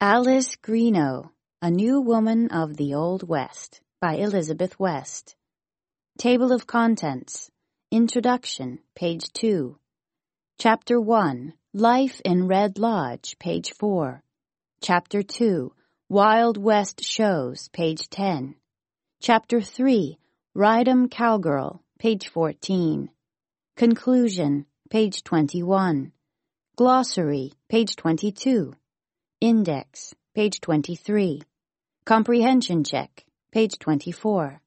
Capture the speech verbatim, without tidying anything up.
Alice Greenough, A New Woman of the Old West, by Elizabeth West. Table of Contents. Introduction, page two. Chapter one, Life in Red Lodge, page four. Chapter two, Wild West Shows, page ten. Chapter three, Rydam Cowgirl, page fourteen. Conclusion, page twenty-one. Glossary, page twenty-two. Index, page twenty-three. Comprehension check, page twenty-four.